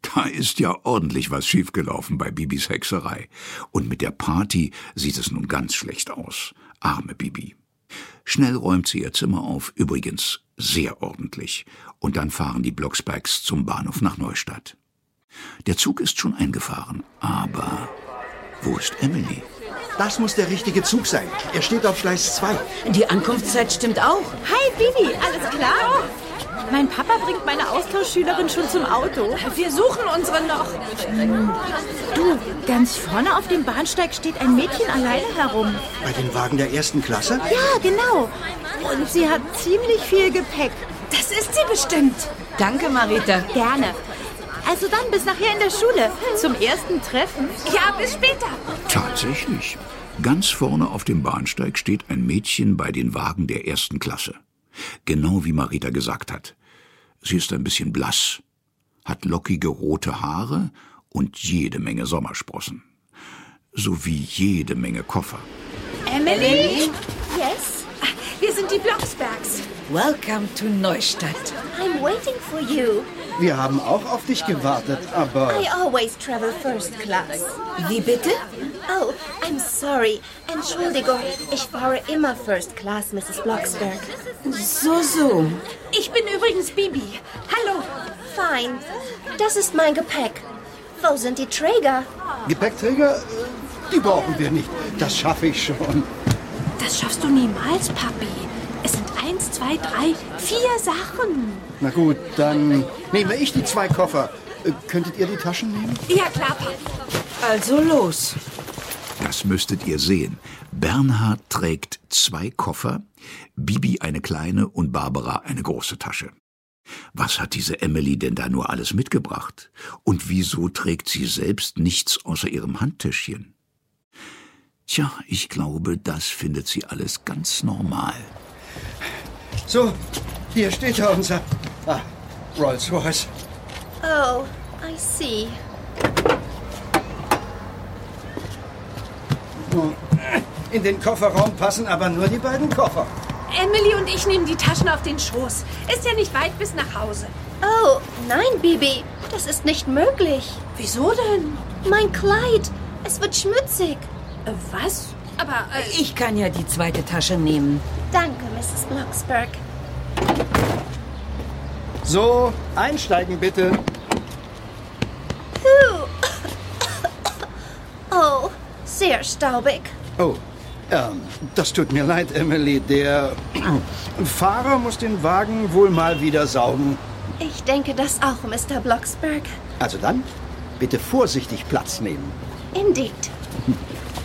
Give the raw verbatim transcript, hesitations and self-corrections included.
Da ist ja ordentlich was schiefgelaufen bei Bibis Hexerei. Und mit der Party sieht es nun ganz schlecht aus. Arme Bibi. Schnell räumt sie ihr Zimmer auf, übrigens sehr ordentlich. Und dann fahren die Blocksbergs zum Bahnhof nach Neustadt. Der Zug ist schon eingefahren, aber wo ist Emily? Das muss der richtige Zug sein. Er steht auf Gleis zwei. Die Ankunftszeit stimmt auch. Hi Bibi, alles klar? Mein Papa bringt meine Austauschschülerin schon zum Auto. Wir suchen unsere noch. Du, ganz vorne auf dem Bahnsteig steht ein Mädchen alleine herum. Bei den Wagen der ersten Klasse? Ja, genau. Und sie hat ziemlich viel Gepäck. Das ist sie bestimmt. Danke, Marita. Gerne. Also dann bis nachher in der Schule. Zum ersten Treffen. Ja, bis später. Tatsächlich. Ganz vorne auf dem Bahnsteig steht ein Mädchen bei den Wagen der ersten Klasse. Genau wie Marita gesagt hat. Sie ist ein bisschen blass, hat lockige rote Haare und jede Menge Sommersprossen. Sowie jede Menge Koffer. Emily? Yes? Wir sind die Blocksbergs. Welcome to Neustadt. I'm waiting for you. Wir haben auch auf dich gewartet, aber... I always travel first class. Wie bitte? Oh, I'm sorry. Entschuldigung, ich fahre immer first class, Misses Blocksberg. So, so. Ich bin übrigens Bibi. Hallo. Fein. Das ist mein Gepäck. Wo sind die Träger? Gepäckträger? Äh, Die brauchen wir nicht. Das schaffe ich schon. Das schaffst du niemals, Papi. Es sind eins, zwei, drei, vier Sachen. Na gut, dann nehme ich die zwei Koffer. Äh, Könntet ihr die Taschen nehmen? Ja, klar, Papi. Also los. Das müsstet ihr sehen. Bernhard trägt zwei Koffer, Bibi eine kleine und Barbara eine große Tasche. Was hat diese Emily denn da nur alles mitgebracht? Und wieso trägt sie selbst nichts außer ihrem Handtäschchen? Tja, ich glaube, das findet sie alles ganz normal. So, hier steht ja unser ah, Rolls Royce. Oh, I see. In den Kofferraum passen aber nur die beiden Koffer. Emily und ich nehmen die Taschen auf den Schoß. Ist ja nicht weit bis nach Hause. Oh, nein, Bibi. Das ist nicht möglich. Wieso denn? Mein Kleid. Es wird schmutzig. Äh, was? Aber, äh, Ich kann ja die zweite Tasche nehmen. Danke, Misses Blocksberg. So, einsteigen bitte. Puh. Oh, sehr staubig. Oh, ähm, das tut mir leid, Emily. Der Fahrer muss den Wagen wohl mal wieder saugen. Ich denke das auch, Mister Blocksberg. Also dann, bitte vorsichtig Platz nehmen. Indeed.